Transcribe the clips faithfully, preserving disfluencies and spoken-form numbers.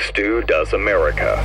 Stu Does America.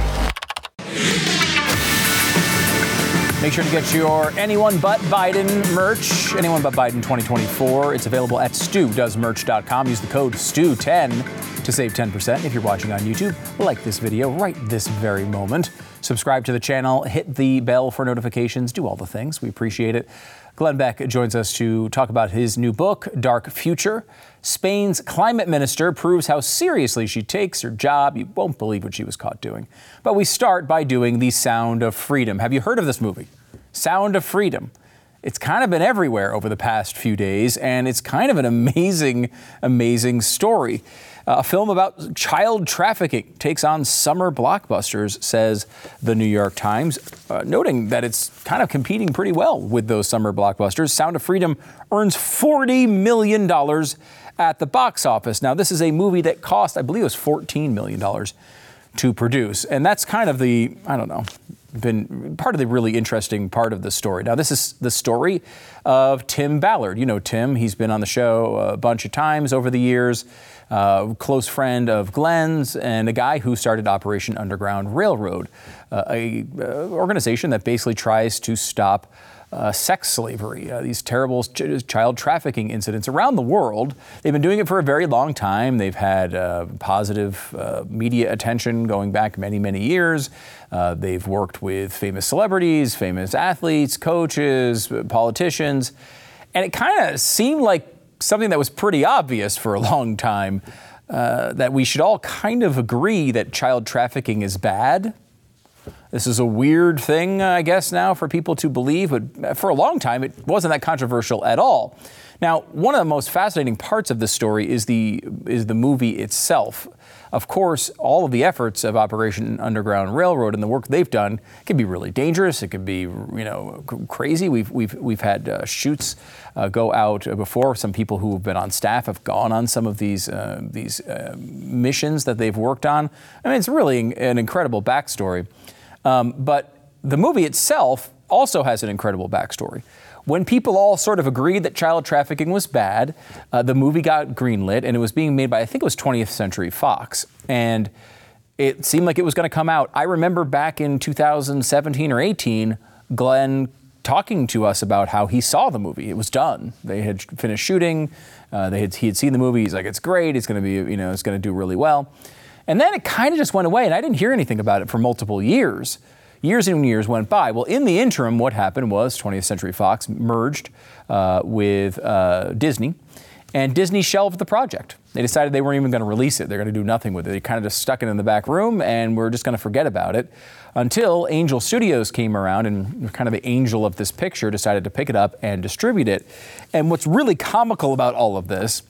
Make sure to get your Anyone But Biden merch, Anyone But Biden twenty twenty-four. It's available at stu does merch dot com. Use the code stu ten to save ten percent. If you're watching on YouTube, like this video right this very moment. Subscribe to the channel, hit the bell for notifications, do all the things. We appreciate it. Glenn Beck joins us to talk about his new book, Dark Future. Spain's climate minister proves how seriously she takes her job. You won't believe what she was caught doing. But we start by doing The Sound of Freedom. Have you heard of this movie? Sound of Freedom. It's kind of been everywhere over the past few days, and it's kind of an amazing, amazing story. Uh, a film about child trafficking takes on summer blockbusters, says the New York Times, uh, noting that it's kind of competing pretty well with those summer blockbusters. Sound of Freedom earns forty million dollars at the box office. Now, this is a movie that cost, I believe it was fourteen million dollars to produce. And that's kind of the, I don't know, been part of the really interesting part of the story. Now, this is the story of Tim Ballard. You know Tim, he's been on the show a bunch of times over the years, uh, close friend of Glenn's, and a guy who started Operation Underground Railroad, uh, a uh, organization that basically tries to stop Uh, sex slavery, uh, these terrible ch- child trafficking incidents around the world. They've been doing it for a very long time. They've had uh, positive uh, media attention going back many, many years. Uh, they've worked with famous celebrities, famous athletes, coaches, politicians. And it kind of seemed like something that was pretty obvious for a long time, uh, that we should all kind of agree that child trafficking is bad. This is a weird thing, I guess, now for people to believe, but for a long time, it wasn't that controversial at all. Now, one of the most fascinating parts of this story is the is the movie itself. Of course, all of the efforts of Operation Underground Railroad and the work they've done can be really dangerous. It can be, you know, crazy. We've we've we've had uh, shoots uh, go out before. Some people who have been on staff have gone on some of these uh, these uh, missions that they've worked on. I mean, it's really an incredible backstory. Um, but the movie itself also has an incredible backstory. When people all sort of agreed that child trafficking was bad, uh, the movie got greenlit, and it was being made by, I think it was twentieth Century Fox. And it seemed like it was going to come out. I remember back in two thousand seventeen or eighteen, Glenn talking to us about how he saw the movie. It was done. They had finished shooting. Uh, they had, he had seen the movie. He's like, it's great. It's going to be, you know, it's going to do really well. And then it kind of just went away, and I didn't hear anything about it for multiple years. Years and years went by. Well, in the interim, what happened was twentieth Century Fox merged uh, with uh, Disney, and Disney shelved the project. They decided they weren't even going to release it. They're going to do nothing with it. They kind of just stuck it in the back room, and we're just going to forget about it until Angel Studios came around, and kind of the angel of this picture decided to pick it up and distribute it. And what's really comical about all of this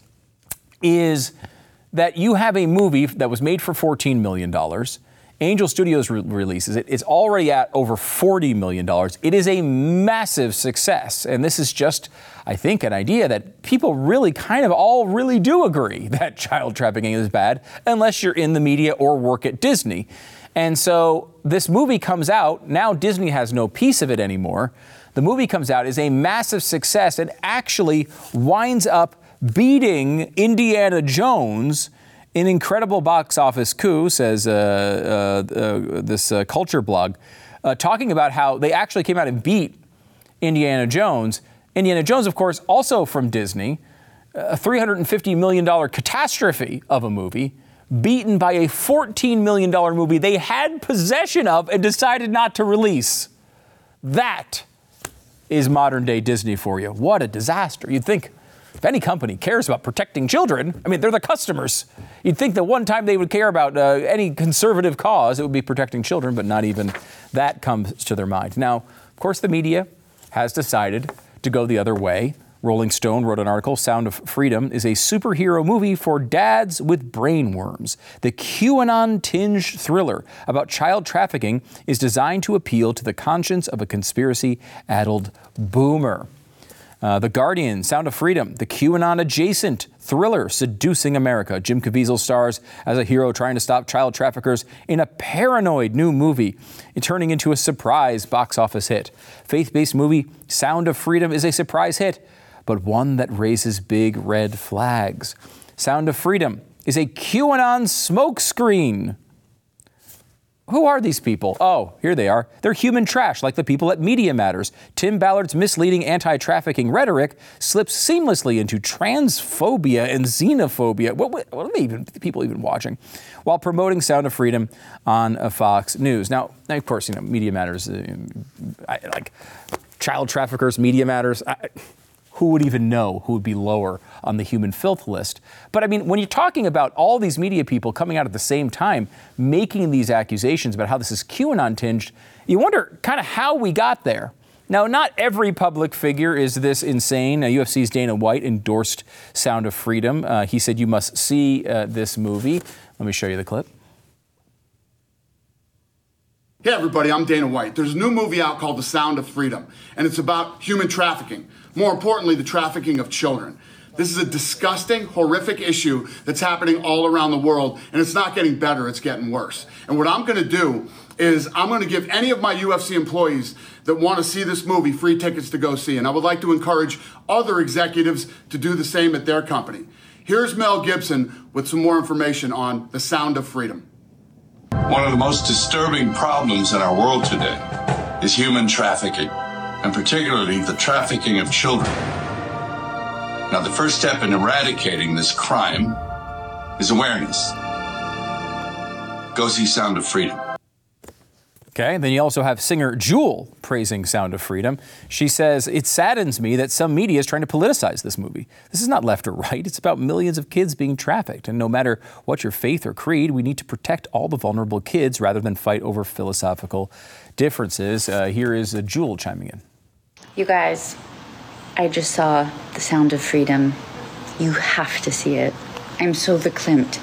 is that you have a movie that was made for fourteen million dollars. Angel Studios re- releases it. It's already at over forty million dollars. It is a massive success. And this is just, I think, an idea that people really kind of all really do agree that child trafficking is bad, unless you're in the media or work at Disney. And so this movie comes out. Now Disney has no piece of it anymore. The movie comes out, is a massive success, and actually winds up beating Indiana Jones, an incredible box office coup, says uh, uh, uh, this uh, culture blog, uh, talking about how they actually came out and beat Indiana Jones. Indiana Jones, of course, also from Disney, a three hundred fifty million dollars catastrophe of a movie, beaten by a fourteen million dollars movie they had possession of and decided not to release. That is modern day Disney for you. What a disaster. You'd think, if any company cares about protecting children, I mean, they're the customers. You'd think that one time they would care about uh, any conservative cause, it would be protecting children, but not even that comes to their mind. Now, of course, the media has decided to go the other way. Rolling Stone wrote an article, Sound of Freedom is a superhero movie for dads with brainworms. The QAnon-tinged thriller about child trafficking is designed to appeal to the conscience of a conspiracy-addled boomer. Uh, the Guardian, Sound of Freedom, the QAnon-adjacent thriller seducing America. Jim Caviezel stars as a hero trying to stop child traffickers in a paranoid new movie, turning into a surprise box office hit. Faith-based movie Sound of Freedom is a surprise hit, but one that raises big red flags. Sound of Freedom is a QAnon smokescreen. Who are these people? Oh, here they are. They're human trash, like the people at Media Matters. Tim Ballard's misleading anti-trafficking rhetoric slips seamlessly into transphobia and xenophobia. What, what, what are they even, people even watching? While promoting Sound of Freedom on uh, Fox News. Now, of course, you know, Media Matters, uh, I, like child traffickers, Media Matters. I, Who would even know who would be lower on the human filth list? But I mean, when you're talking about all these media people coming out at the same time, making these accusations about how this is QAnon tinged, you wonder kind of how we got there. Now, not every public figure is this insane. Uh, U F C's Dana White endorsed Sound of Freedom. Uh, he said you must see uh, this movie. Let me show you the clip. Hey everybody, I'm Dana White. There's a new movie out called The Sound of Freedom, and it's about human trafficking. More importantly, the trafficking of children. This is a disgusting, horrific issue that's happening all around the world, and it's not getting better, it's getting worse. And what I'm gonna do is I'm gonna give any of my U F C employees that wanna see this movie free tickets to go see, and I would like to encourage other executives to do the same at their company. Here's Mel Gibson with some more information on The Sound of Freedom. One of the most disturbing problems in our world today is human trafficking, and particularly the trafficking of children. Now, the first step in eradicating this crime is awareness. Go see Sound of Freedom. Okay, then you also have singer Jewel praising Sound of Freedom. She says, it saddens me that some media is trying to politicize this movie. This is not left or right. It's about millions of kids being trafficked. And no matter what your faith or creed, we need to protect all the vulnerable kids rather than fight over philosophical differences. Uh, here is uh, Jewel chiming in. You guys, I just saw The Sound of Freedom. You have to see it. I'm so verklempt.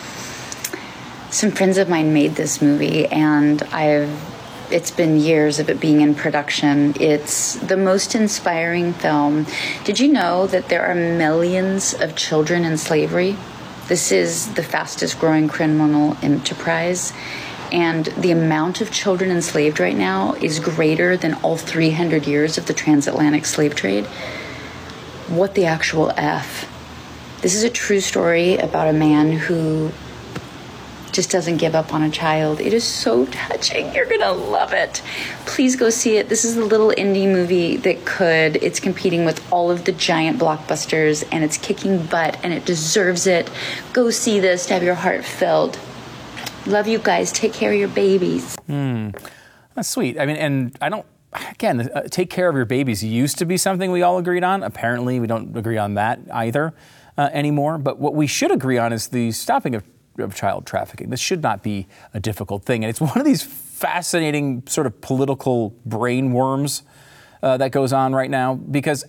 Some friends of mine made this movie, and I've it's been years of it being in production. It's the most inspiring film. Did you know that there are millions of children in slavery? This is the fastest growing criminal enterprise, and the amount of children enslaved right now is greater than all three hundred years of the transatlantic slave trade. What the actual F? This is a true story about a man who just doesn't give up on a child. It is so touching. You're gonna love it. Please go see it. This is a little indie movie that could. It's competing with all of the giant blockbusters, and it's kicking butt, and it deserves it. Go see this to have your heart filled. Love you guys. Take care of your babies. Hmm. That's sweet. I mean, and I don't, again, uh, take care of your babies used to be something we all agreed on. Apparently, we don't agree on that either uh, anymore. But what we should agree on is the stopping of of child trafficking. This should not be a difficult thing. And it's one of these fascinating sort of political brain worms uh, that goes on right now, because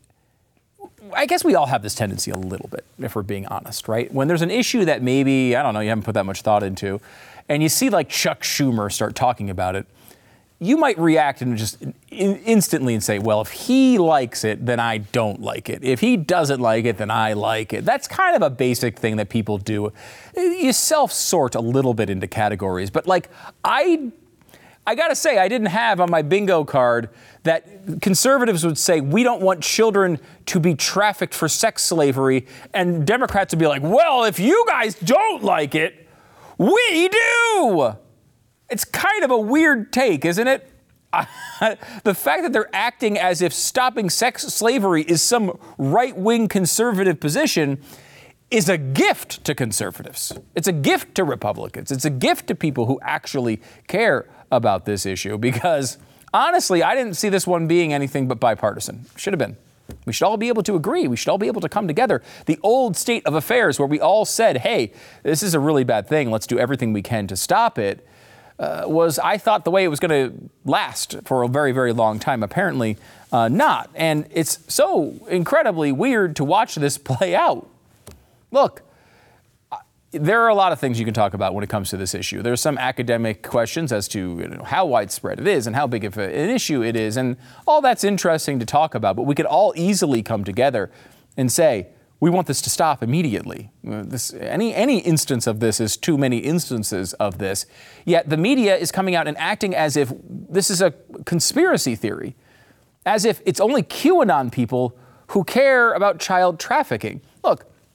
I guess we all have this tendency a little bit, if we're being honest, right? When there's an issue that maybe, I don't know, you haven't put that much thought into, and you see like Chuck Schumer start talking about it, you might react and just in- instantly and say, well, if he likes it, then I don't like it. If he doesn't like it, then I like it. That's kind of a basic thing that people do. You self-sort a little bit into categories. But like, I, I gotta say, I didn't have on my bingo card that conservatives would say, we don't want children to be trafficked for sex slavery. And Democrats would be like, well, if you guys don't like it, we do. It's kind of a weird take, isn't it? The fact that they're acting as if stopping sex slavery is some right-wing conservative position is a gift to conservatives. It's a gift to Republicans. It's a gift to people who actually care about this issue, because honestly, I didn't see this one being anything but bipartisan. Should have been. We should all be able to agree. We should all be able to come together. The old state of affairs where we all said, hey, this is a really bad thing. Let's do everything we can to stop it. Uh, was, I thought, the way it was going to last for a very, very long time. Apparently uh, not. And it's so incredibly weird to watch this play out. Look, there are a lot of things you can talk about when it comes to this issue. There's some academic questions as to you know, how widespread it is and how big of an issue it is. And all that's interesting to talk about. But we could all easily come together and say, we want this to stop immediately. This, any, any instance of this is too many instances of this. Yet the media is coming out and acting as if this is a conspiracy theory, as if it's only QAnon people who care about child trafficking. Look,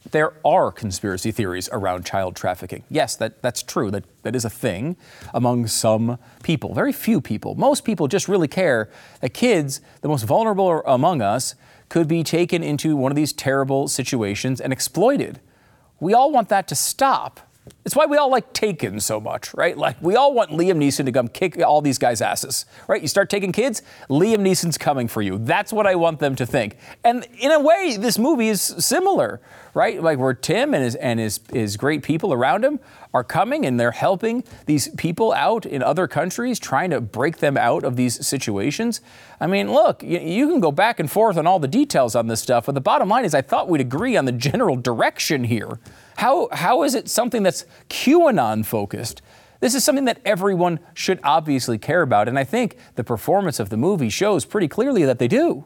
there are conspiracy theories around child trafficking. Yes, that, that's true. That, that is a thing among some people. Very few people. Most people just really care that kids, the most vulnerable among us, could be taken into one of these terrible situations and exploited. We all want that to stop. It's why we all like Taken so much, right? Like, we all want Liam Neeson to come kick all these guys' asses, right? You start taking kids, Liam Neeson's coming for you. That's what I want them to think. And in a way, this movie is similar, right? Like, where Tim and his and his, his great people around him are coming and they're helping these people out in other countries, trying to break them out of these situations. I mean, look, you, you can go back and forth on all the details on this stuff, but the bottom line is I thought we'd agree on the general direction here. How how is it something that's QAnon focused? This is something that everyone should obviously care about, and I think the performance of the movie shows pretty clearly that they do.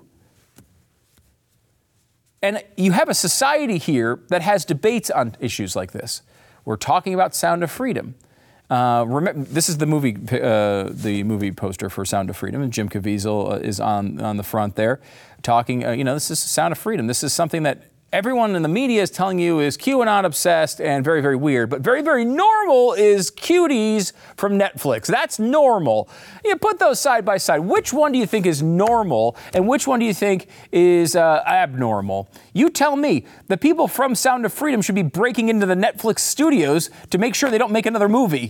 And you have a society here that has debates on issues like this. We're talking about Sound of Freedom. Uh, remember, this is the movie, uh, the movie poster for Sound of Freedom, and Jim Caviezel uh, is on on the front there, talking. Uh, you know, this is Sound of Freedom. This is something that everyone in the media is telling you is QAnon obsessed and very, very weird, but very, very normal is Cuties from Netflix. That's normal. You put those side by side. Which one do you think is normal and which one do you think is uh, abnormal? You tell me. The people from Sound of Freedom should be breaking into the Netflix studios to make sure they don't make another movie.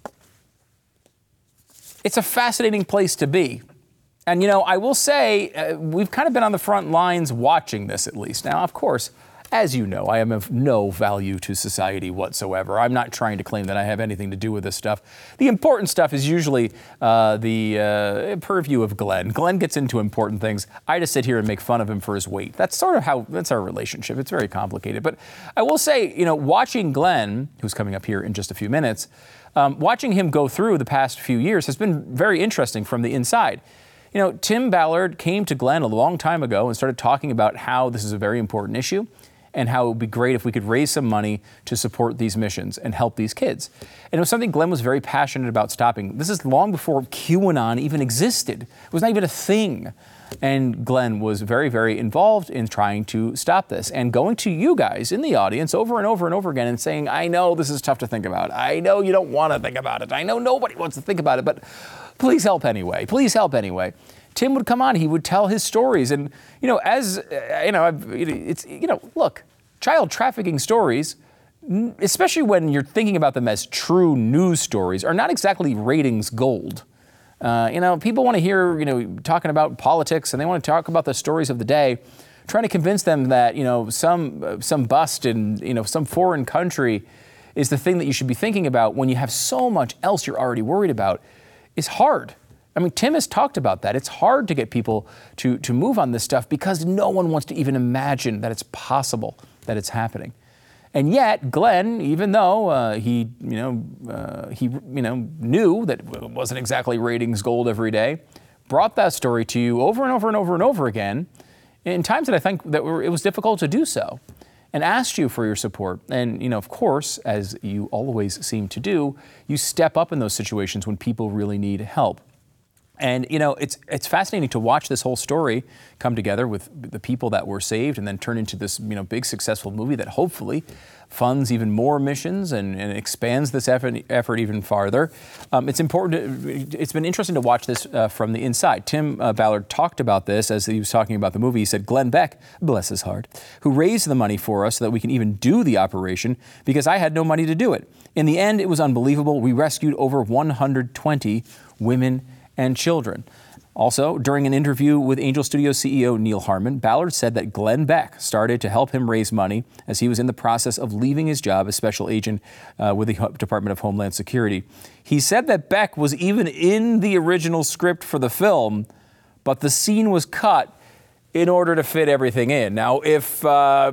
It's a fascinating place to be. And, you know, I will say uh, we've kind of been on the front lines watching this, at least. Now, of course, as you know, I am of no value to society whatsoever. I'm not trying to claim that I have anything to do with this stuff. The important stuff is usually uh, the uh, purview of Glenn. Glenn gets into important things. I just sit here and make fun of him for his weight. That's sort of how, that's our relationship. It's very complicated. But I will say, you know, watching Glenn, who's coming up here in just a few minutes, um, watching him go through the past few years has been very interesting from the inside. You know, Tim Ballard came to Glenn a long time ago and started talking about how this is a very important issue and how it would be great if we could raise some money to support these missions and help these kids. And it was something Glenn was very passionate about stopping. This is long before QAnon even existed. It was not even a thing. And Glenn was very, very involved in trying to stop this and going to you guys in the audience over and over and over again and saying, I know this is tough to think about. I know you don't want to think about it. I know nobody wants to think about it, but please help anyway. Please help anyway. Tim would come on. He would tell his stories. And, you know, as, uh, you know, it's, you know, look, child trafficking stories, especially when you're thinking about them as true news stories, are not exactly ratings gold. Uh, you know, people want to hear, you know, talking about politics and they want to talk about the stories of the day, trying to convince them that, you know, some uh, some bust in, you know, some foreign country is the thing that you should be thinking about when you have so much else you're already worried about is hard. I mean, Tim has talked about that. It's hard to get people to, to move on this stuff because no one wants to even imagine that it's possible that it's happening. And yet, Glenn, even though uh, he, you know, uh, he, you know, knew that it wasn't exactly ratings gold every day, brought that story to you over and over and over and over again, in times that I think that were, it was difficult to do so, and asked you for your support. And, you know, of course, as you always seem to do, you step up in those situations when people really need help. And, you know, it's it's fascinating to watch this whole story come together with the people that were saved and then turn into this, you know, big successful movie that hopefully funds even more missions and, and expands this effort, effort even farther. Um, it's important. To, it's been interesting to watch this uh, from the inside. Tim uh, Ballard talked about this as he was talking about the movie. He said, Glenn Beck, bless his heart, who raised the money for us so that we can even do the operation because I had no money to do it. In the end, it was unbelievable. We rescued over one hundred twenty women and children. Also, during an interview with Angel Studios C E O Neil Harmon, Ballard said that Glenn Beck started to help him raise money as he was in the process of leaving his job as special agent uh, with the Department of Homeland Security. He said that Beck was even in the original script for the film, but the scene was cut in order to fit everything in. Now, if uh,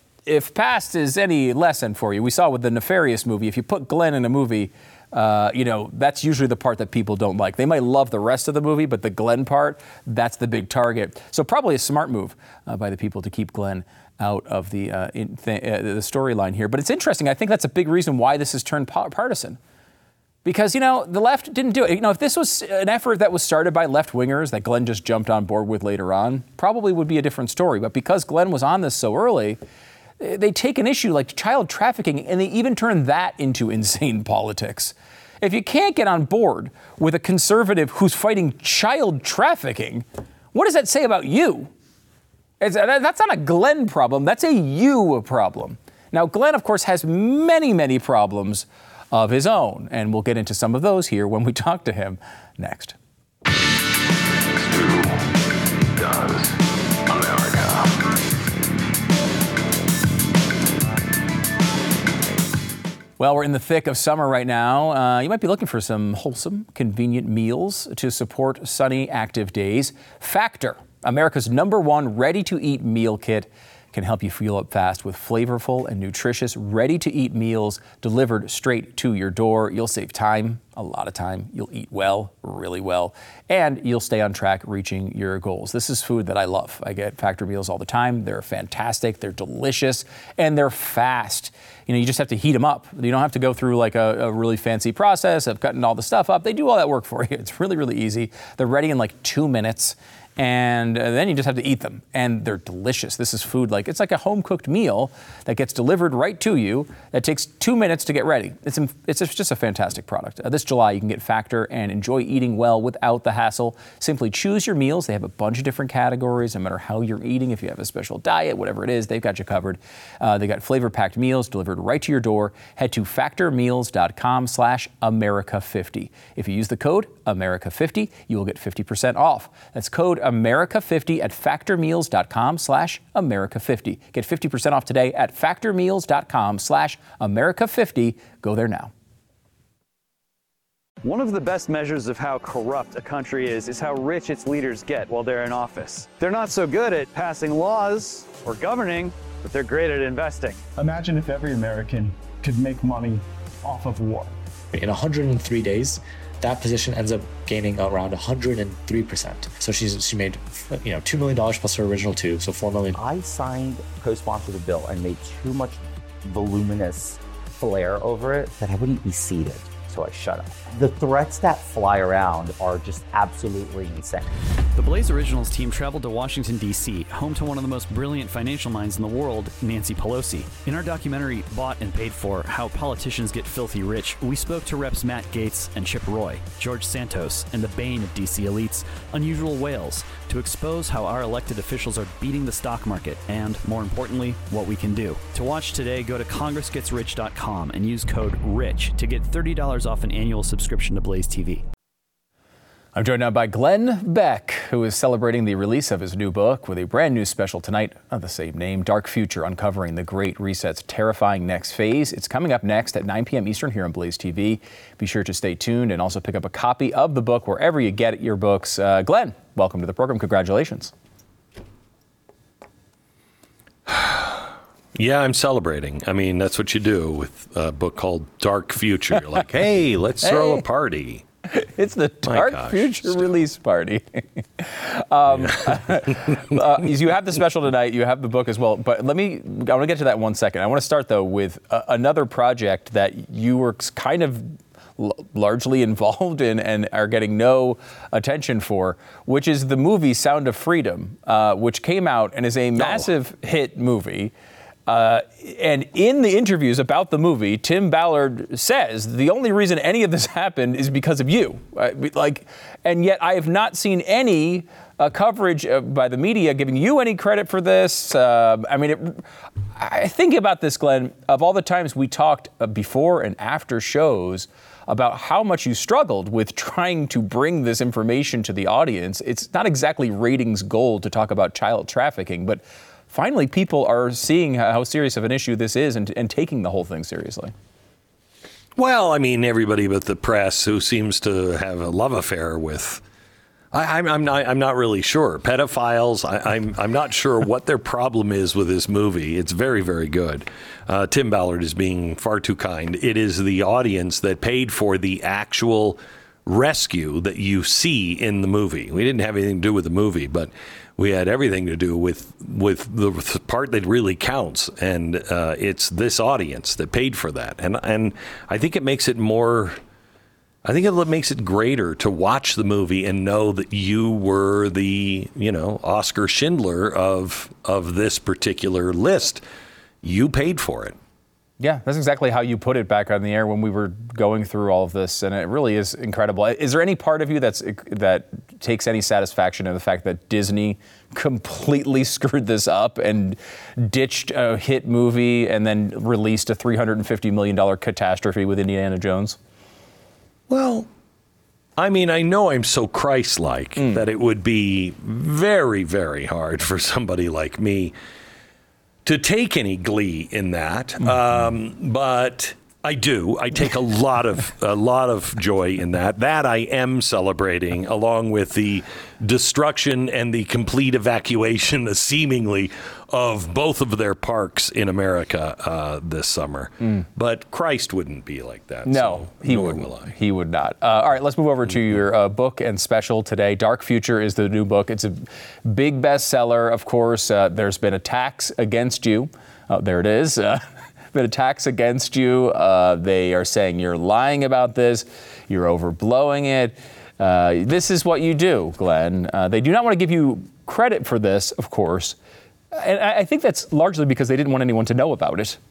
if past is any lesson for you, we saw with the Nefarious movie, if you put Glenn in a movie, Uh, you know, that's usually the part that people don't like. They might love the rest of the movie, but the Glenn part, that's the big target. So probably a smart move uh, by the people to keep Glenn out of the uh, in th- uh, the storyline here. But it's interesting. I think that's a big reason why this has turned po- partisan. Because, you know, the left didn't do it. You know, if this was an effort that was started by left-wingers that Glenn just jumped on board with later on, probably would be a different story. But because Glenn was on this so early, They take an issue like child trafficking and they even turn that into insane politics. If you can't get on board with a conservative who's fighting child trafficking, what does that say about you? It's, that's not a Glenn problem. That's a you problem. Now, Glenn, of course, has many, many problems of his own, and we'll get into some of those here when we talk to him next. Stu Does America. Well, we're in the thick of summer right now. Uh, you might be looking for some wholesome, convenient meals to support sunny, active days. Factor, America's number one ready-to-eat meal kit, can help you fuel up fast with flavorful and nutritious ready-to-eat meals delivered straight to your door. You'll save time, a lot of time. You'll eat well, really well, and you'll stay on track reaching your goals. This is food that I love. I get Factor meals all the time. They're fantastic, they're delicious, and they're fast. You know, you just have to heat them up. You don't have to go through like a, a really fancy process of cutting all the stuff up. They do all that work for you. It's really, really easy. They're ready in like two minutes. And then you just have to eat them, and they're delicious. This is food like, it's like a home-cooked meal that gets delivered right to you that takes two minutes to get ready. It's, it's just a fantastic product. Uh, this July, you can get Factor and enjoy eating well without the hassle. Simply choose your meals. They have a bunch of different categories, no matter how you're eating. If you have a special diet, whatever it is, they've got you covered. Uh, they got flavor-packed meals delivered right to your door. Head to factormeals.com slash America fifty. If you use the code America fifty, you will get fifty percent off. That's code America fifty at factormeals.com slash America fifty. Get fifty percent off today at factormeals.com slash America fifty. Go there now. One of the best measures of how corrupt a country is is how rich its leaders get while they're in office. They're not so good at passing laws or governing, but they're great at investing. Imagine if every American could make money off of war. In one hundred three days, that position ends up gaining around one hundred three percent. So she's she made, you know, two million dollars plus her original two, so four million dollars. I signed, co-sponsored the bill and made too much voluminous flair over it that I wouldn't be seated. So I shut up. The threats that fly around are just absolutely insane. The Blaze Originals team traveled to Washington, D C, home to one of the most brilliant financial minds in the world, Nancy Pelosi. In our documentary, Bought and Paid For, How Politicians Get Filthy Rich, we spoke to Reps Matt Gaetz and Chip Roy, George Santos, and the bane of D C elites, Unusual Whales, to expose how our elected officials are beating the stock market and, more importantly, what we can do. To watch today, go to congress gets rich dot com and use code RICH to get thirty dollars off an annual subscription to Blaze T V. I'm joined now by Glenn Beck, who is celebrating the release of his new book with a brand new special tonight of the same name, Dark Future, Uncovering the Great Reset's Terrifying Next Phase. It's coming up next at nine p.m. Eastern here on Blaze T V. Be sure to stay tuned and also pick up a copy of the book wherever you get your books. Uh, Glenn, welcome to the program. Congratulations. Yeah, I'm celebrating. I mean, that's what you do with a book called Dark Future. You're like, hey, let's hey. throw a party. It's the Dark gosh, Future Stu. Release party. um, uh, you have the special tonight. You have the book as well. But let me, I want to get to that in one second. I want to start, though, with uh, another project that you were kind of l- largely involved in and are getting no attention for, which is the movie Sound of Freedom, uh, which came out and is a massive oh. hit movie. Uh, and in the interviews about the movie, Tim Ballard says the only reason any of this happened is because of you. Uh, like, and yet I have not seen any uh, coverage uh, by the media giving you any credit for this. Uh, I mean, it, I think about this, Glenn, of all the times we talked uh, before and after shows about how much you struggled with trying to bring this information to the audience. It's not exactly ratings gold to talk about child trafficking, but finally, people are seeing how serious of an issue this is and, and taking the whole thing seriously. Well, I mean, everybody but the press who seems to have a love affair with, I, I'm, I'm not, I'm not really sure. Pedophiles, I, I'm, I'm not sure what their problem is with this movie. It's very, very good. Uh, Tim Ballard is being far too kind. It is the audience that paid for the actual rescue that you see in the movie. We didn't have anything to do with the movie, but we had everything to do with with the part that really counts, and uh, it's this audience that paid for that. And and I think it makes it more. I think it makes it greater to watch the movie and know that you were the, you know, Oscar Schindler of of this particular list. you paid for it. Yeah, that's exactly how you put it back on the air when we were going through all of this, and it really is incredible. Is there any part of you that's that takes any satisfaction in the fact that Disney completely screwed this up and ditched a hit movie and then released a three hundred fifty million dollars catastrophe with Indiana Jones? Well, I mean, I know I'm so Christ-like mm. that it would be very, very hard for somebody like me to take any glee in that, mm-hmm. um, but I do. I take a lot of a lot of joy in that. That I am celebrating, along with the destruction and the complete evacuation, seemingly, of both of their parks in America uh, this summer. Mm. But Christ wouldn't be like that. No, so he wouldn't. Will I. He would not. Uh, all right, let's move over to your uh, book and special today. Dark Future is the new book. It's a big bestseller, of course. Uh, there's been attacks against you. Oh, there it is. Uh, been attacks against you. Uh, they are saying you're lying about this. You're overblowing it. Uh, this is what you do, Glenn. Uh, they do not want to give you credit for this, of course. And I think that's largely because they didn't want anyone to know about it.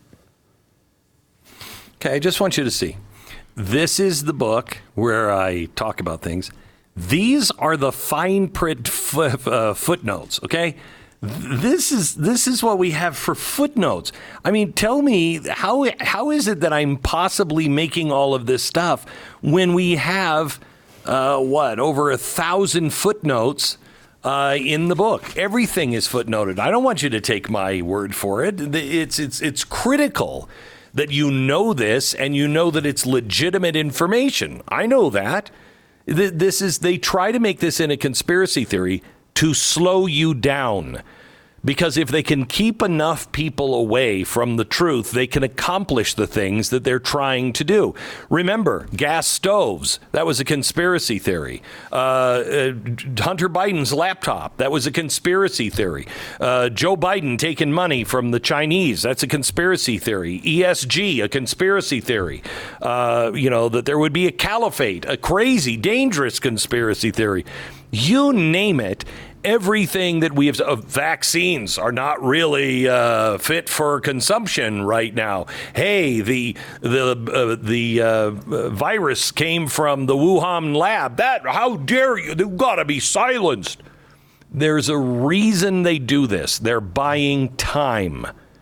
Okay, I just want you to see. This is the book where I talk about things. These are the fine print f- uh, footnotes, okay? This is this is what we have for footnotes. I mean, tell me, how how is it that I'm possibly making all of this stuff when we have, uh, what, over a thousand footnotes uh, in the book? Everything is footnoted. I don't want you to take my word for it. It's it's it's critical that you know this and you know that it's legitimate information. I know that. This is, they try to make this in a conspiracy theory to slow you down. Because if they can keep enough people away from the truth, they can accomplish the things that they're trying to do. Remember, gas stoves, that was a conspiracy theory. Uh, uh, Hunter Biden's laptop, that was a conspiracy theory. Uh, Joe Biden taking money from the Chinese, that's a conspiracy theory. E S G, a conspiracy theory. Uh, you know, that there would be a caliphate, a crazy, dangerous conspiracy theory. You name it. Everything that we have, uh, vaccines are not really uh, fit for consumption right now. Hey, the the uh, the uh, virus came from the Wuhan lab. That, how dare you? They've got to be silenced. There's a reason they do this. They're buying time.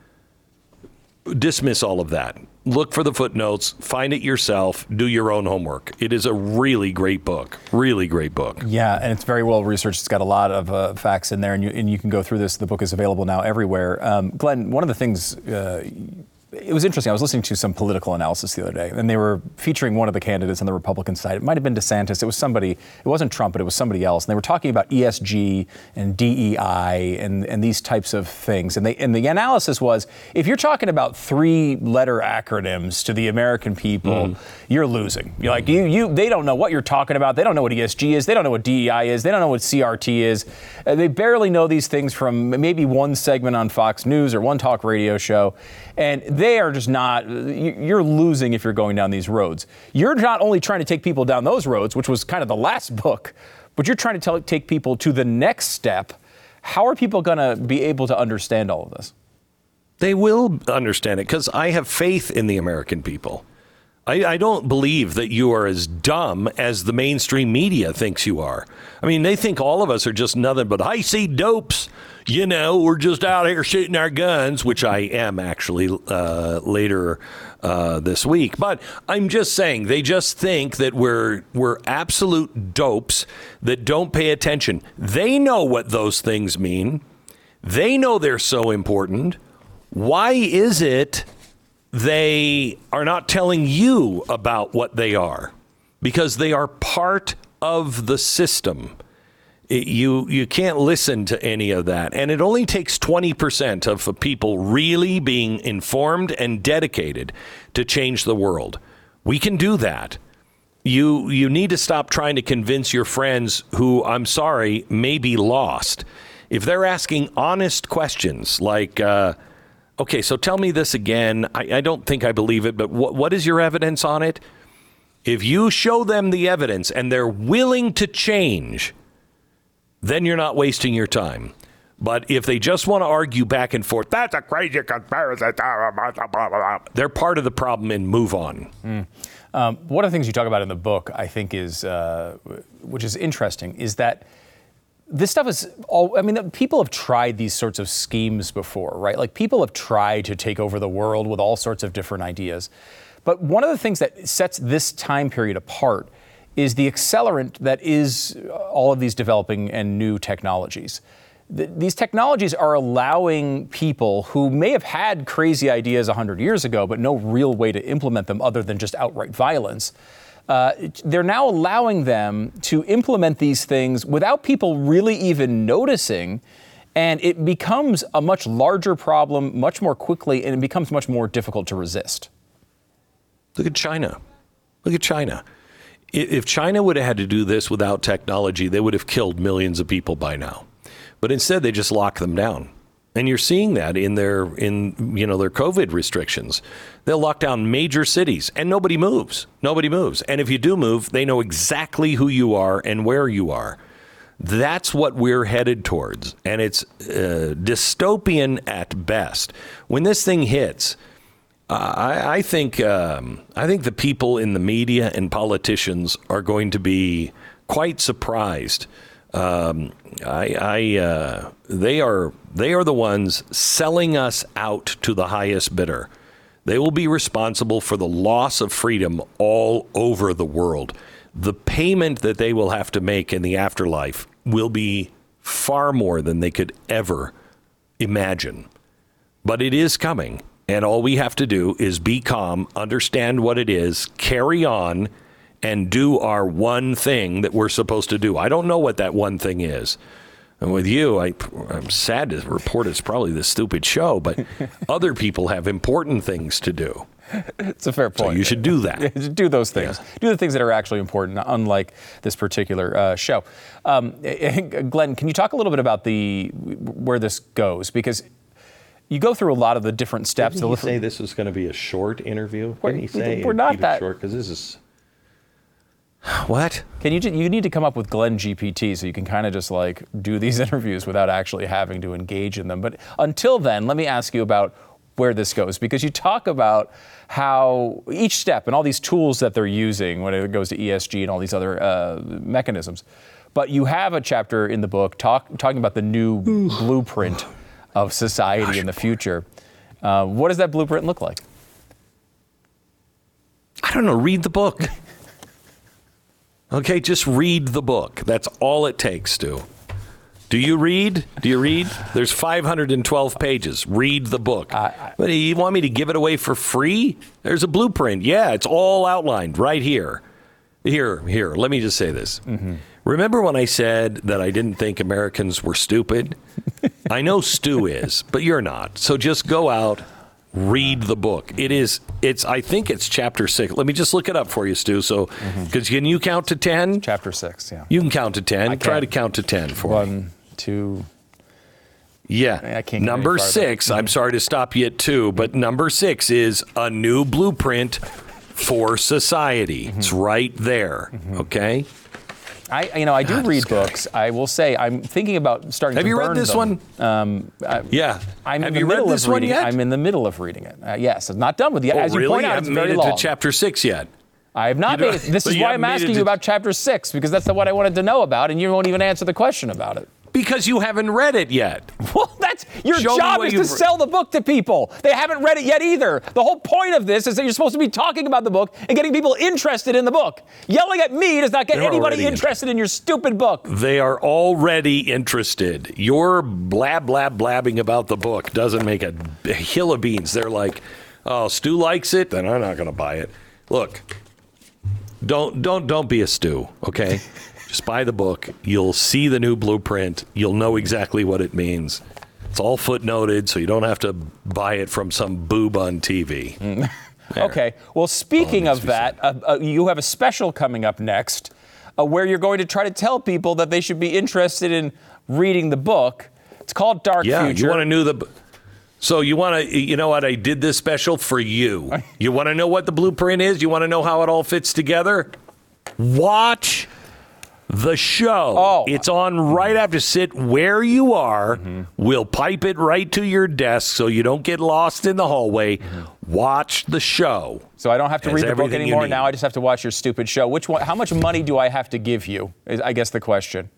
Dismiss all of that. Look for the footnotes, find it yourself, do your own homework. It is a really great book, really great book. Yeah, and it's very well researched. It's got a lot of uh, facts in there, and you, and you can go through this. The book is available now everywhere. Um, Glenn, one of the things, uh, it was interesting. I was listening to some political analysis the other day, and they were featuring one of the candidates on the Republican side. It might have been DeSantis. It was somebody, it wasn't Trump, but it was somebody else. And they were talking about E S G and D E I and, and these types of things. And they and the analysis was, if you're talking about three-letter acronyms to the American people, mm. you're losing. You're like, you, you, they don't know what you're talking about. They don't know what E S G is. They don't know what D E I is. They don't know what C R T is. Uh, they barely know these things from maybe one segment on Fox News or one talk radio show. And they are just not, you're losing if you're going down these roads. You're not only trying to take people down those roads, which was kind of the last book, but you're trying to tell, take people to the next step. How are people going to be able to understand all of this? They will understand it because I have faith in the American people. I, I don't believe that you are as dumb as the mainstream media thinks you are. I mean, they think all of us are just nothing but high C dopes. You know, we're just out here shooting our guns, which I am actually uh, later uh, this week. But I'm just saying, they just think that we're we're absolute dopes that don't pay attention. They know what those things mean. They know they're so important. Why is it they are not telling you about what they are? Because they are part of the system. It, you you can't listen to any of that. And it only takes twenty percent of people really being informed and dedicated to change the world. We can do that. You you need to stop trying to convince your friends who, I'm sorry, may be lost. If they're asking honest questions like, uh, okay, so tell me this again. I, I don't think I believe it, but what what is your evidence on it? If you show them the evidence and they're willing to change, then you're not wasting your time. But if they just want to argue back and forth, that's a crazy conspiracy, they're part of the problem and move on. Mm. Um, one of the things you talk about in the book, I think, is, uh, which is interesting, is that this stuff is all, I mean, people have tried these sorts of schemes before, right? Like, people have tried to take over the world with all sorts of different ideas. But one of the things that sets this time period apart is the accelerant that is all of these developing and new technologies. Th- these technologies are allowing people who may have had crazy ideas one hundred years ago, but no real way to implement them other than just outright violence. Uh, they're now allowing them to implement these things without people really even noticing, and it becomes a much larger problem much more quickly, and it becomes much more difficult to resist. Look at China. Look at China. If China would have had to do this without technology, they would have killed millions of people by now. But instead, they just lock them down. And you're seeing that in their in you know their COVID restrictions. They'll lock down major cities and nobody moves. Nobody moves. And if you do move, they know exactly who you are and where you are. That's what we're headed towards. And it's uh, dystopian at best. When this thing hits, uh, I, I think um, I think the people in the media and politicians are going to be quite surprised. Um, I, I, uh, they are, they are the ones selling us out to the highest bidder. They will be responsible for the loss of freedom all over the world. The payment that they will have to make in the afterlife will be far more than they could ever imagine. But it is coming. And all we have to do is be calm, understand what it is, carry on, and do our one thing that we're supposed to do. I don't know what that one thing is. And with you, I, I'm sad to report it's probably this stupid show, but other people have important things to do. It's a fair point. So you should do that. Do those things. Yeah. Do the things that are actually important, unlike this particular uh, show. Um, Glenn, can you talk a little bit about the where this goes? Because you go through a lot of the different steps. Didn't he say this was going to be a short interview? Didn't he say we're not that short? Because this is... What? Can you you need to come up with Glenn G P T so you can kind of just like do these interviews without actually having to engage in them. But until then, let me ask you about where this goes, because you talk about how each step and all these tools that they're using when it goes to E S G and all these other uh, mechanisms. But you have a chapter in the book talk, talking about the new blueprint of society Gosh. in the future. Uh, what does that blueprint look like? I don't know. Read the book. Okay, just read the book. That's all it takes, Stu. Do you read? Do you read? There's five hundred twelve pages. Read the book. Uh, but you want me to give it away for free? There's a blueprint. Yeah, it's all outlined right here. Here, here. Let me just say this. Mm-hmm. Remember when I said that I didn't think Americans were stupid? I know Stu is, but you're not. So just go out. Read the book. It is, it's, I think it's chapter six. Let me just look it up for you, Stu. So, because mm-hmm. can you count to ten? Chapter six, yeah. You can count to ten. I Try can. to count to ten for One, me. One, two. Yeah. I can't number six, I'm sorry to stop you at two, but number six is a new blueprint for society. Mm-hmm. It's right there. Mm-hmm. Okay? I, you know, I do God, read books. I will say I'm thinking about starting Have to you burn read this them. one? Um, I, yeah. I'm Have in you the middle read this of reading one yet? I'm in the middle of reading it. Uh, yes, I'm not done with it. Oh, As you really? point out, I haven't it's very made it long. to chapter six yet. I have not you made it. This is why I'm asking you about chapter six, because that's what I wanted to know about, and you won't even answer the question about it. Because you haven't read it yet. Well, that's your Show job is to sell the book to people. They haven't read it yet either. The whole point of this is that you're supposed to be talking about the book and getting people interested in the book. Yelling at me does not get They're anybody interested in. in your stupid book. They are already interested. Your blab, blab, blabbing about the book doesn't make a hill of beans. They're like, oh, Stu likes it, then I'm not going to buy it. Look, don't, don't, don't be a Stu, okay? Just buy the book. You'll see the new blueprint. You'll know exactly what it means. It's all footnoted, so you don't have to buy it from some boob on T V. Okay. Well, speaking oh, of that, uh, uh, you have a special coming up next uh, where you're going to try to tell people that they should be interested in reading the book. It's called Dark yeah, Future. You want to know the... So you want to, you know what, I did this special for you. You want to know what the blueprint is? You want to know how it all fits together? Watch The show. Oh. It's on right after. Sit where you are. Mm-hmm. We'll pipe it right to your desk so you don't get lost in the hallway. Mm-hmm. Watch the show. So I don't have to read the book anymore. You now I just have to watch your stupid show. Which one? How much money do I have to give you? Is, I guess, the question.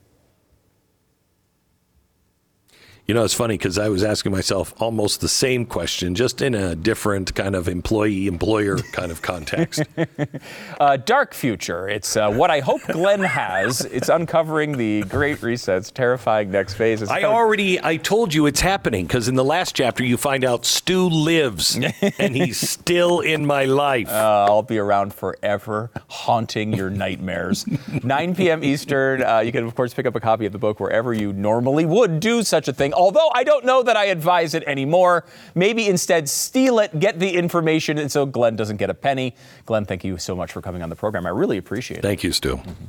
You know, it's funny because I was asking myself almost the same question, just in a different kind of employee-employer kind of context. uh, Dark Future. It's uh, what I hope Glenn has. It's uncovering the Great Reset's terrifying next phase. It's I coming- already, I told you it's happening because in the last chapter you find out Stu lives and he's still in my life. Uh, I'll be around forever, haunting your nightmares. nine p.m. Eastern. Uh, you can, of course, pick up a copy of the book wherever you normally would do such a thing. Although I don't know that I advise it anymore. Maybe instead steal it, get the information, and so Glenn doesn't get a penny. Glenn, thank you so much for coming on the program. I really appreciate it. Thank you, Stu. Mm-hmm.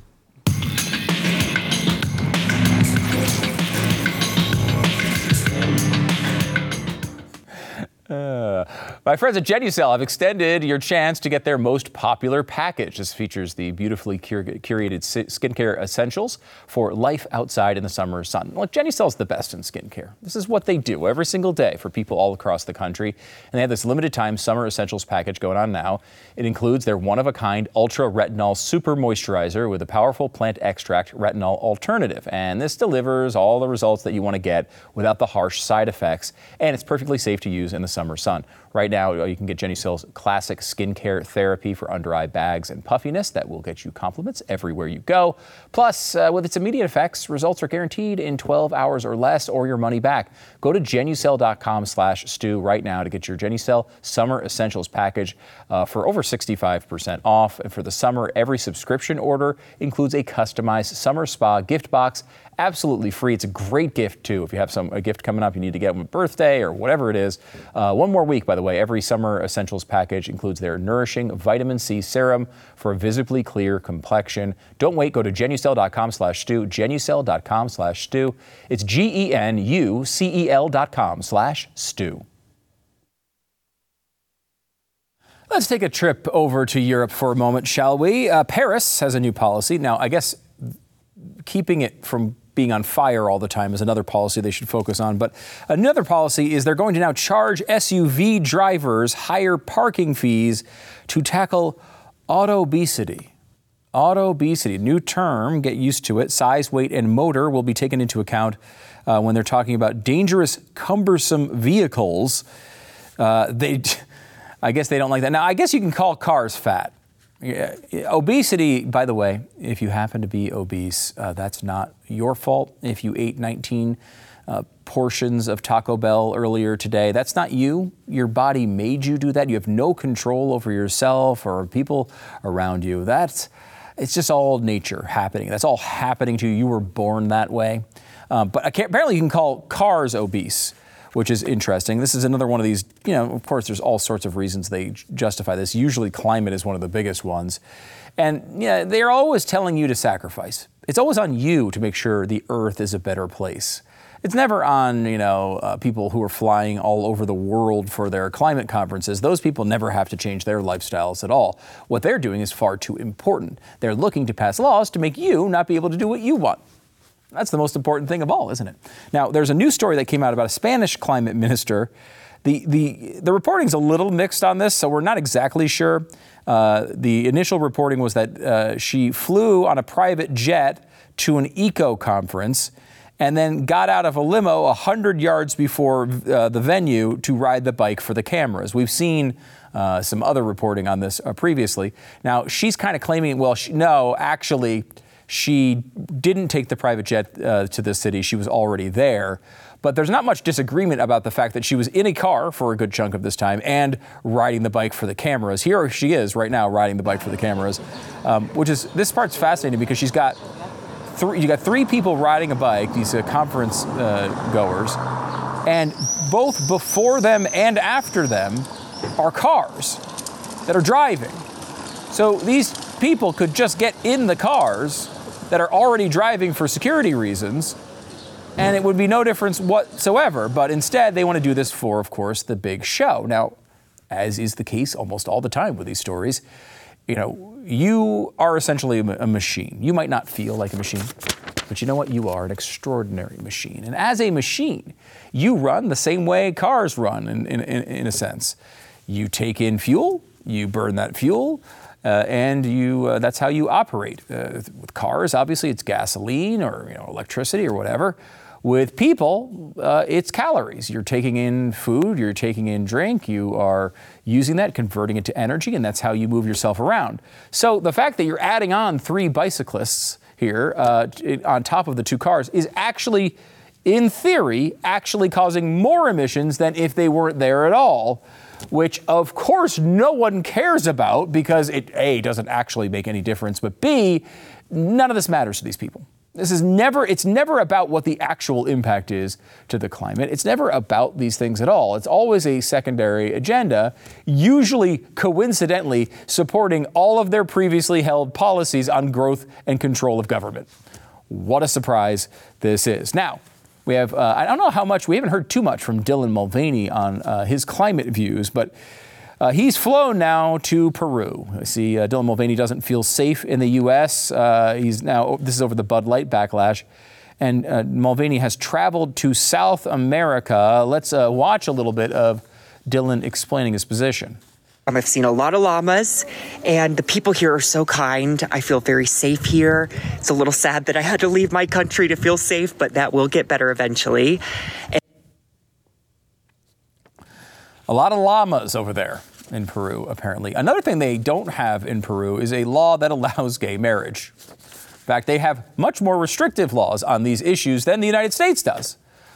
Uh, my friends at Genucel have extended your chance to get their most popular package. This features the beautifully cur- curated skincare essentials for life outside in the summer sun. Look, Genucel's the best in skincare. This is what they do every single day for people all across the country. And they have this limited time summer essentials package going on now. It includes their one-of-a-kind Ultra Retinol Super Moisturizer with a powerful plant extract retinol alternative. And this delivers all the results that you want to get without the harsh side effects. And it's perfectly safe to use in the summer. Summer sun. Right now, you can get Genucel's classic skincare therapy for under-eye bags and puffiness that will get you compliments everywhere you go. Plus, uh, with its immediate effects, results are guaranteed in twelve hours or less or your money back. Go to Genucel.com slash Stu right now to get your Genucel Summer Essentials package uh, for over sixty-five percent off. And for the summer, every subscription order includes a customized summer spa gift box, absolutely free. It's a great gift, too. If you have some a gift coming up, you need to get them a birthday or whatever it is. Uh, one more week, by the way. Every summer essentials package includes their nourishing vitamin C serum for a visibly clear complexion. Don't wait. Go to Genucel.com slash Stu. Genucel.com slash Stu. It's G E N U C E L dot com slash Stu. Let's take a trip over to Europe for a moment, shall we? Uh, Paris has a new policy. Now, I guess keeping it from being on fire all the time is another policy they should focus on. But another policy is they're going to now charge S U V drivers higher parking fees to tackle autobesity. Autobesity, new term, get used to it. Size, weight, and motor will be taken into account uh, when they're talking about dangerous, cumbersome vehicles. Uh, they, I guess they don't like that. Now, I guess you can call cars fat. Yeah. Obesity, by the way, if you happen to be obese, uh, that's not your fault. If you ate nineteen uh, portions of Taco Bell earlier today, that's not you. Your body made you do that. You have no control over yourself or people around you. That's, it's just all nature happening. That's all happening to you. You were born that way. Um, but I can't, apparently you can call cars obese, which is interesting. This is another one of these, you know, of course, there's all sorts of reasons they justify this. Usually climate is one of the biggest ones. And yeah, they're always telling you to sacrifice. It's always on you to make sure the earth is a better place. It's never on, you know, uh, people who are flying all over the world for their climate conferences. Those people never have to change their lifestyles at all. What they're doing is far too important. They're looking to pass laws to make you not be able to do what you want. That's the most important thing of all, isn't it? Now, there's a new story that came out about a Spanish climate minister. The the the reporting's a little mixed on this, so we're not exactly sure. Uh, the initial reporting was that uh, she flew on a private jet to an eco conference and then got out of a limo one hundred yards before uh, the venue to ride the bike for the cameras. We've seen uh, some other reporting on this uh, previously. Now, she's kind of claiming, well, she, no, actually, she didn't take the private jet uh, to the city. She was already there. But there's not much disagreement about the fact that she was in a car for a good chunk of this time and riding the bike for the cameras. Here she is right now riding the bike for the cameras, um, which is, this part's fascinating because she's got three, you got three people riding a bike, these uh, conference uh, goers, and both before them and after them are cars that are driving. So these people could just get in the cars that are already driving for security reasons, and it would be no difference whatsoever. But instead, they want to do this for, of course, the big show. Now, as is the case almost all the time with these stories, you know, you are essentially a machine. You might not feel like a machine, but you know what? You are an extraordinary machine. And as a machine, you run the same way cars run, in, in, in a sense. You take in fuel, you burn that fuel, uh, and you uh, that's how you operate. Uh, with cars, obviously, it's gasoline or you know electricity or whatever. With people, uh, it's calories. You're taking in food, you're taking in drink, you are using that, converting it to energy, and that's how you move yourself around. So the fact that you're adding on three bicyclists here uh, on top of the two cars is actually, in theory, actually causing more emissions than if they weren't there at all, which of course no one cares about because it, A, doesn't actually make any difference, but B, none of this matters to these people. This is never, it's never about what the actual impact is to the climate. It's never about these things at all. It's always a secondary agenda, usually coincidentally supporting all of their previously held policies on growth and control of government. What a surprise this is. Now, we have, uh, I don't know how much, we haven't heard too much from Dylan Mulvaney on uh, his climate views, but Uh, he's flown now to Peru. I see uh, Dylan Mulvaney doesn't feel safe in the U S. Uh, he's now, this is over the Bud Light backlash. And uh, Mulvaney has traveled to South America. Let's uh, watch a little bit of Dylan explaining his position. Um, I've seen a lot of llamas, and the people here are so kind. I feel very safe here. It's a little sad that I had to leave my country to feel safe, but that will get better eventually. And a lot of llamas over there in Peru, apparently. Another thing they don't have in Peru is a law that allows gay marriage. In fact, they have much more restrictive laws on these issues than the United States does.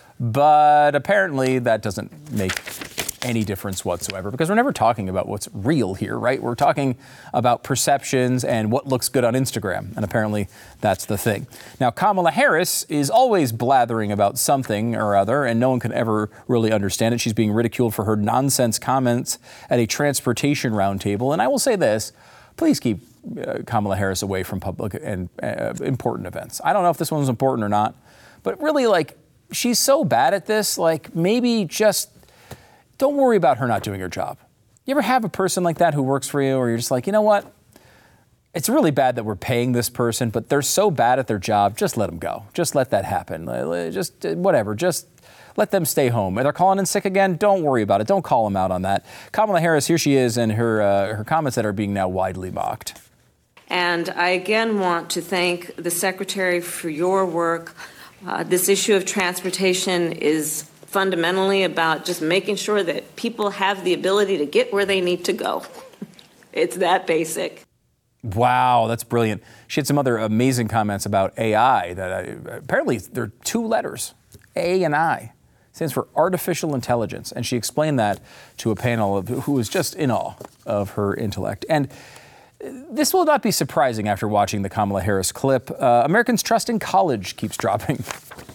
But apparently that doesn't make any difference whatsoever because we're never talking about what's real here, right? We're talking about perceptions and what looks good on Instagram, and apparently that's the thing. Now, Kamala Harris is always blathering about something or other, and no one can ever really understand it. She's being ridiculed for her nonsense comments at a transportation roundtable, and I will say this, please keep uh, Kamala Harris away from public and uh, important events. I don't know if this one's important or not, but really, like, she's so bad at this, like, maybe just don't worry about her not doing her job. You ever have a person like that who works for you, or you're just like, you know what? It's really bad that we're paying this person, but they're so bad at their job, just let them go. Just let that happen. Just whatever, just let them stay home. If they're calling in sick again, don't worry about it. Don't call them out on that. Kamala Harris, here she is, and her, uh, her comments that are being now widely mocked. And I again want to thank the Secretary for your work. Uh, this issue of transportation is fundamentally about just making sure that people have the ability to get where they need to go. It's that basic. Wow, that's brilliant. She had some other amazing comments about A I that I, apparently they're two letters, A and I. It stands for artificial intelligence. And she explained that to a panel of, who was just in awe of her intellect. And this will not be surprising after watching the Kamala Harris clip. Uh, Americans' trust in college keeps dropping.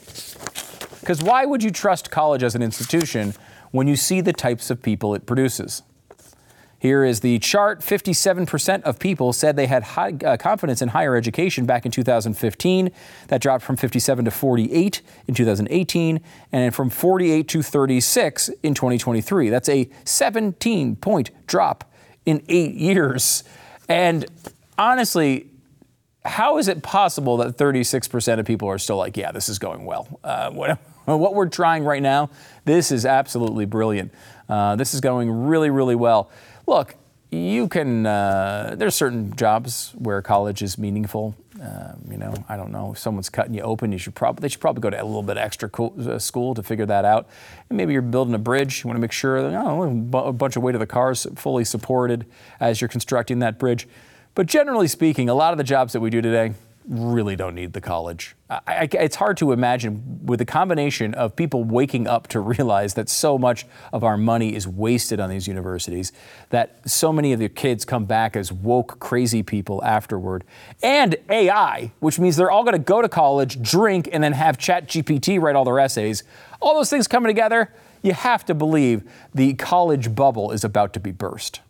Because why would you trust college as an institution when you see the types of people it produces? Here is the chart. fifty-seven percent of people said they had high, uh, confidence in higher education back in two thousand fifteen. That dropped from fifty-seven to forty-eight in two thousand eighteen, and from forty-eight to thirty-six in twenty twenty-three. That's a seventeen-point drop in eight years. And honestly, how is it possible that thirty-six percent of people are still like, yeah, this is going well? Uh, what, what we're trying right now, this is absolutely brilliant. Uh, this is going really, really well. Look, you can, uh, there's certain jobs where college is meaningful. Uh, you know, I don't know, if someone's cutting you open, you should probably, they should probably go to a little bit extra cool, uh, school to figure that out. And maybe you're building a bridge. You want to make sure that, oh, a bunch of weight of the car is fully supported as you're constructing that bridge. But generally speaking, a lot of the jobs that we do today really don't need the college. I, I, it's hard to imagine with the combination of people waking up to realize that so much of our money is wasted on these universities, that so many of the kids come back as woke, crazy people afterward, and A I, which means they're all going to go to college, drink, and then have ChatGPT write all their essays. All those things coming together, you have to believe the college bubble is about to be burst.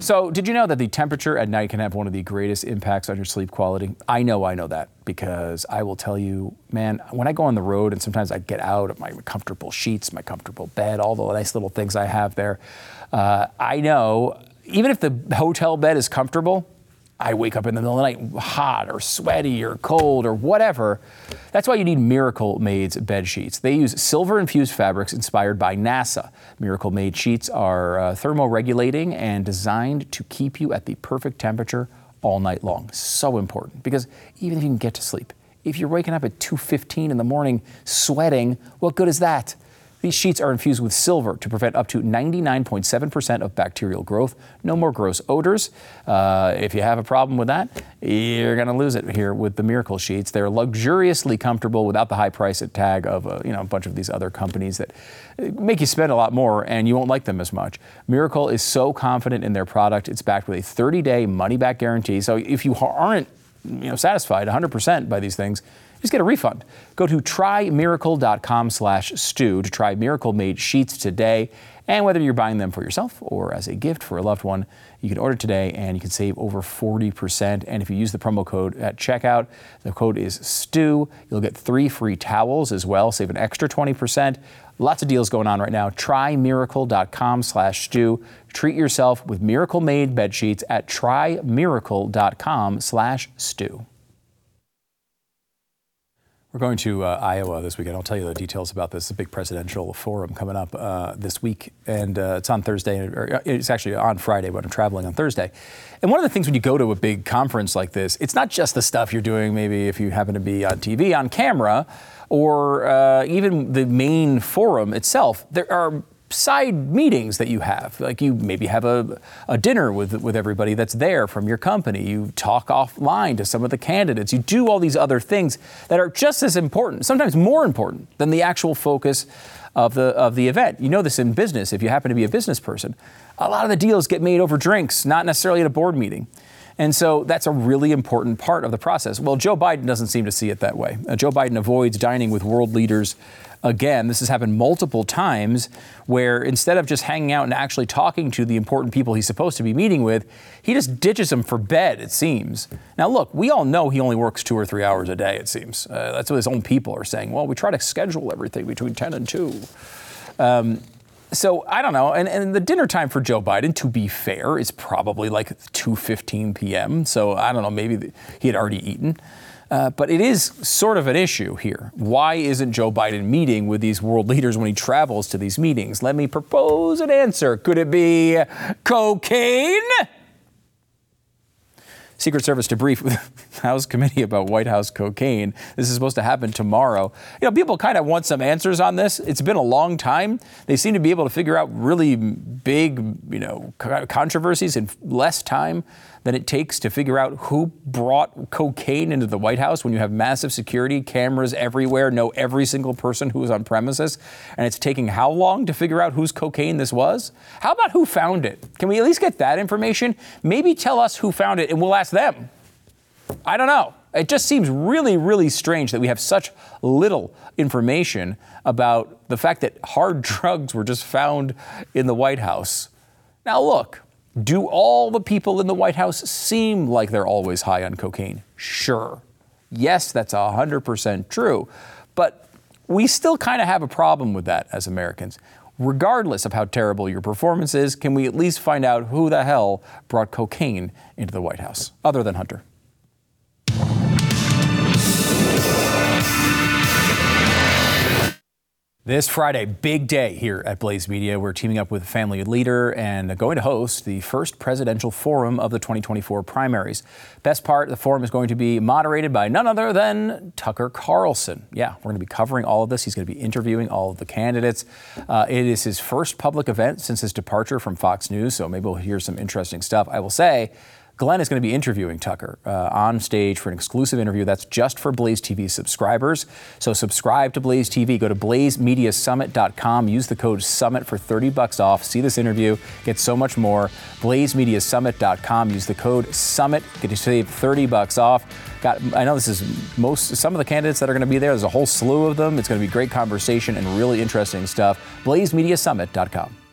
So, did you know that the temperature at night can have one of the greatest impacts on your sleep quality? I know I know that because I will tell you, man, when I go on the road and sometimes I get out of my comfortable sheets, my comfortable bed, all the nice little things I have there, uh, I know even if the hotel bed is comfortable, I wake up in the middle of the night hot or sweaty or cold or whatever. That's why you need Miracle Made's bed sheets. They use silver-infused fabrics inspired by NASA. Miracle Made sheets are uh, thermoregulating and designed to keep you at the perfect temperature all night long. So important, because even if you can get to sleep, if you're waking up at two fifteen in the morning sweating, what good is that? These sheets are infused with silver to prevent up to ninety-nine point seven percent of bacterial growth. No more gross odors. Uh, if you have a problem with that, you're going to lose it here with the Miracle sheets. They're luxuriously comfortable without the high price tag of uh, you know a bunch of these other companies that make you spend a lot more and you won't like them as much. Miracle is so confident in their product. It's backed with a thirty-day money-back guarantee. So if you aren't you know satisfied one hundred percent by these things, just get a refund. Go to trymiracle.com slash stew to try Miracle Made sheets today. And whether you're buying them for yourself or as a gift for a loved one, you can order today and you can save over forty percent. And if you use the promo code at checkout, the code is STEW. You'll get three free towels as well, save an extra twenty percent. Lots of deals going on right now. Trymiracle.com slash stew. Treat yourself with Miracle Made bed sheets at trymiracle.com slash stew. We're going to uh, Iowa this weekend. I'll tell you the details about this. It's a big presidential forum coming up uh, this week, and uh, it's on Thursday. Or it's actually on Friday, but I'm traveling on Thursday. And one of the things when you go to a big conference like this, it's not just the stuff you're doing, maybe if you happen to be on T V, on camera, or uh, even the main forum itself. There are side meetings that you have, like you maybe have a, a dinner with with everybody that's there from your company. You talk offline to some of the candidates. You do all these other things that are just as important, sometimes more important than the actual focus of the of the event. You know this in business. If you happen to be a business person, a lot of the deals get made over drinks, not necessarily at a board meeting. And so that's a really important part of the process. Well, Joe Biden doesn't seem to see it that way. Uh, Joe Biden avoids dining with world leaders again. This has happened multiple times where instead of just hanging out and actually talking to the important people he's supposed to be meeting with, he just ditches them for bed, it seems. Now, look, we all know he only works two or three hours a day, it seems. Uh, that's what his own people are saying. Well, we try to schedule everything between ten and two. Um, So I don't know, and, and the dinner time for Joe Biden, to be fair, is probably like two fifteen p.m. So I don't know, maybe the, he had already eaten. Uh, but it is sort of an issue here. Why isn't Joe Biden meeting with these world leaders when he travels to these meetings? Let me propose an answer. Could it be cocaine? Secret Service to brief with House Committee about White House cocaine. This is supposed to happen tomorrow. You know, people kind of want some answers on this. It's been a long time. They seem to be able to figure out really big, you know, controversies in less time than it takes to figure out who brought cocaine into the White House when you have massive security, cameras everywhere, know every single person who was on premises, and it's taking how long to figure out whose cocaine this was? How about who found it? Can we at least get that information? Maybe tell us who found it and we'll ask them. I don't know. It just seems really, really strange that we have such little information about the fact that hard drugs were just found in the White House. Now look, do all the people in the White House seem like they're always high on cocaine? Sure. Yes, that's one hundred percent true. But we still kind of have a problem with that as Americans. Regardless of how terrible your performance is, can we at least find out who the hell brought cocaine into the White House, other than Hunter? This Friday, big day here at Blaze Media. We're teaming up with Family Leader and going to host the first presidential forum of the twenty twenty-four primaries. Best part, the forum is going to be moderated by none other than Tucker Carlson. Yeah, we're going to be covering all of this. He's going to be interviewing all of the candidates. Uh, it is his first public event since his departure from Fox News, so maybe we'll hear some interesting stuff. I will say, Glenn is going to be interviewing Tucker uh, on stage for an exclusive interview. That's just for Blaze T V subscribers. So subscribe to Blaze T V. Go to blaze media summit dot com. Use the code SUMMIT for thirty bucks off. See this interview. Get so much more. blaze media summit dot com. Use the code SUMMIT. Get to save thirty bucks off. Got, I know this is most, some of the candidates that are going to be there. There's a whole slew of them. It's going to be great conversation and really interesting stuff. blaze media summit dot com.